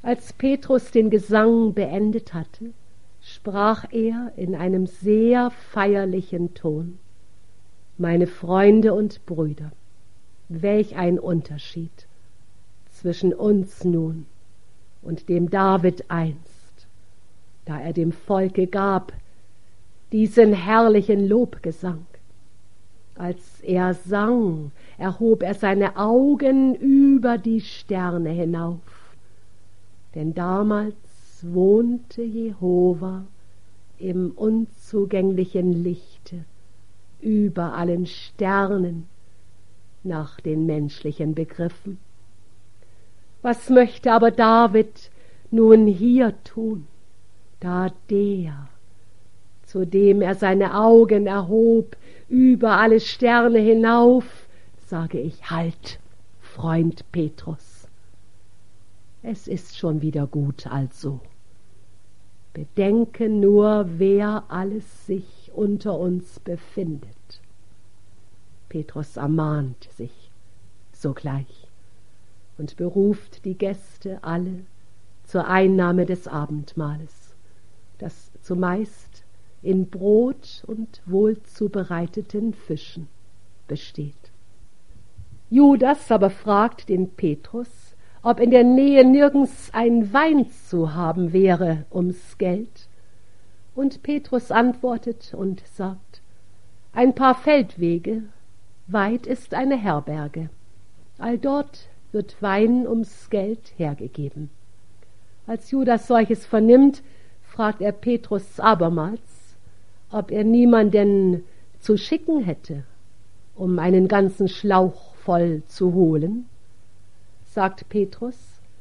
Als Petrus den Gesang beendet hatte, sprach er in einem sehr feierlichen Ton: Meine Freunde und Brüder, welch ein Unterschied zwischen uns nun und dem David einst, da er dem Volke gab diesen herrlichen Lobgesang. Als er sang, erhob er seine Augen über die Sterne hinauf, denn damals wohnte Jehova im unzugänglichen Lichte über allen Sternen nach den menschlichen Begriffen. Was möchte aber David nun hier tun, da der, zu dem er seine Augen erhob, über alle Sterne hinauf, sage ich: Halt, Freund Petrus, es ist schon wieder gut also. Bedenke nur, wer alles sich unter uns befindet. Petrus ermahnt sich sogleich und beruft die Gäste alle zur Einnahme des Abendmahles, das zumeist in Brot und wohlzubereiteten Fischen besteht. Judas aber fragt den Petrus, ob in der Nähe nirgends ein Wein zu haben wäre ums Geld. Und Petrus antwortet und sagt: Ein paar Feldwege weit ist eine Herberge, alldort wird Wein ums Geld hergegeben. Als Judas solches vernimmt, fragt er Petrus abermals, ob er niemanden zu schicken hätte, um einen ganzen Schlauch voll zu holen. Sagt Petrus: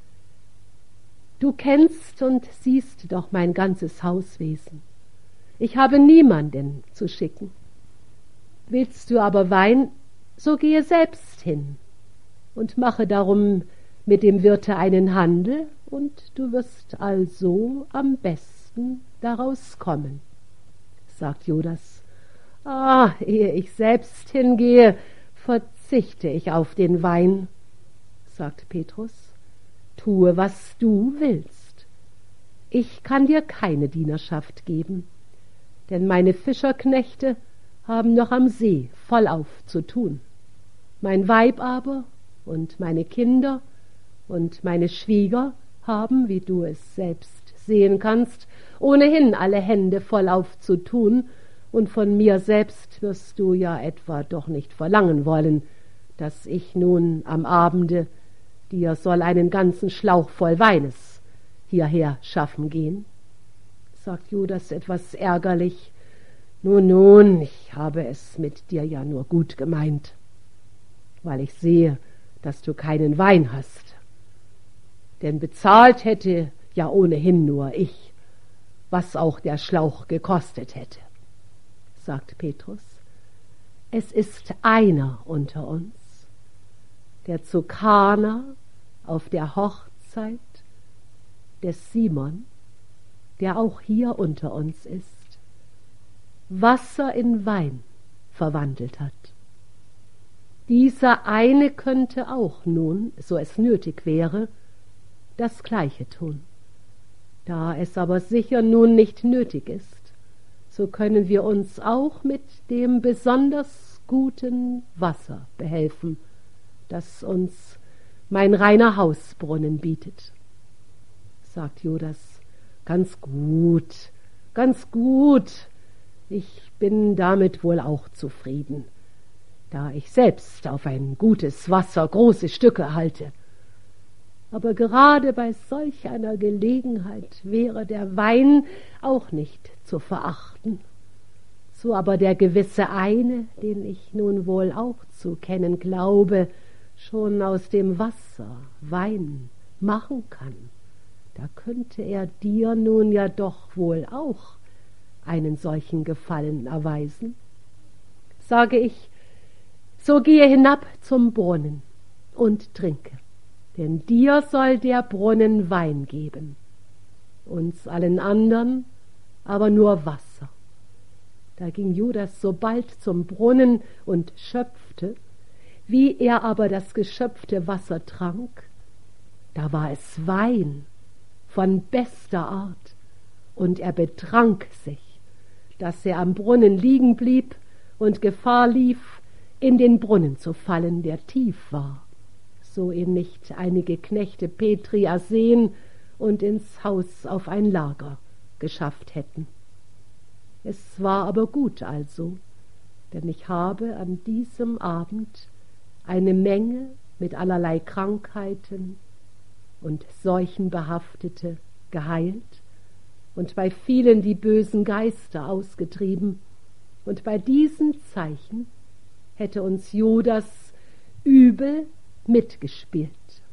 Du kennst und siehst doch mein ganzes Hauswesen. Ich habe niemanden zu schicken. Willst du aber Wein, so gehe selbst hin und mache darum mit dem Wirte einen Handel, und du wirst also am besten daraus kommen. Sagt Judas: Ehe ich selbst hingehe, verzichte ich auf den Wein. Sagt Petrus: Tue, was du willst. Ich kann dir keine Dienerschaft geben, denn meine Fischerknechte haben noch am See vollauf zu tun. Mein Weib aber und meine Kinder und meine Schwieger haben, wie du es selbst sehen kannst, ohnehin alle Hände vollauf zu tun, und von mir selbst wirst du ja etwa doch nicht verlangen wollen, dass ich nun am Abende dir soll einen ganzen Schlauch voll Weines hierher schaffen gehen. Sagt Judas etwas ärgerlich: Nun, ich habe es mit dir ja nur gut gemeint, weil ich sehe, dass du keinen Wein hast. Denn bezahlt hätte ja ohnehin nur ich, was auch der Schlauch gekostet hätte. Sagt Petrus: Es ist einer unter uns, der zu Kana auf der Hochzeit des Simon, der auch hier unter uns ist, Wasser in Wein verwandelt hat. Dieser eine könnte auch nun, so es nötig wäre, das Gleiche tun. Da es aber sicher nun nicht nötig ist, so können wir uns auch mit dem besonders guten Wasser behelfen, das uns mein reiner Hausbrunnen bietet. Sagt Judas: Ganz gut, ich bin damit wohl auch zufrieden, da ich selbst auf ein gutes Wasser große Stücke halte. Aber gerade bei solch einer Gelegenheit wäre der Wein auch nicht zu verachten. So aber der gewisse eine, den ich nun wohl auch zu kennen glaube, schon aus dem Wasser Wein machen kann, da könnte er dir nun ja doch wohl auch einen solchen Gefallen erweisen. Sage ich: So gehe hinab zum Brunnen und trinke, denn dir soll der Brunnen Wein geben, uns allen anderen aber nur Wasser. Da ging Judas sobald zum Brunnen und schöpfte. Wie er aber das geschöpfte Wasser trank, da war es Wein, von bester Art, und er betrank sich, dass er am Brunnen liegen blieb und Gefahr lief, in den Brunnen zu fallen, der tief war, so ihn nicht einige Knechte Petri ersehen und ins Haus auf ein Lager geschafft hätten. Es war aber gut also, denn ich habe an diesem Abend eine Menge mit allerlei Krankheiten und Seuchen behaftete geheilt und bei vielen die bösen Geister ausgetrieben, und bei diesen Zeichen hätte uns Judas übel mitgespielt.